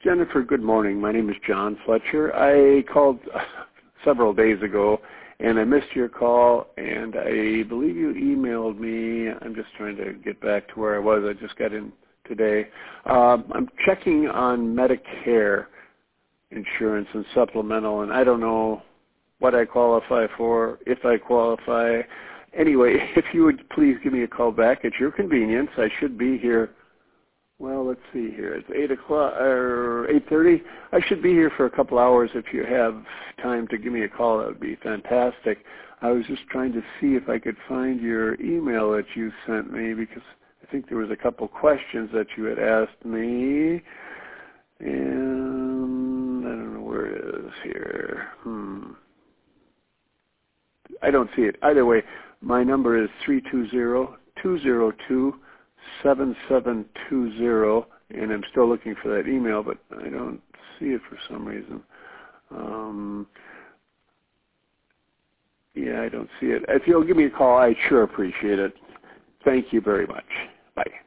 Jennifer, good morning. My name is John Fletcher. I called several days ago, and I missed your call, and I believe you emailed me. I'm just trying to get back to where I was. I just got in today. I'm checking on Medicare insurance and supplemental, and I don't know what I qualify for, if I qualify. Anyway, if you would please give me a call back at your convenience. I should be here. Well, let's see here. It's 8 o'clock or 8:30. I should be here for a couple hours. If you have time to give me a call, that would be fantastic. I was just trying to see if I could find your email that you sent me, because I think there was a couple questions that you had asked me, and I don't know where it is here. I don't see it. Either way, my number is 320-202-7720, and I'm still looking for that email, but I don't see it for some reason. Yeah, I don't see it. If you'll give me a call, I'd sure appreciate it. Thank you very much. Bye.